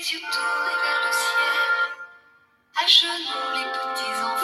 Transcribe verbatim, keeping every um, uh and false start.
les yeux tournés vers le ciel, à genoux les petits enfants.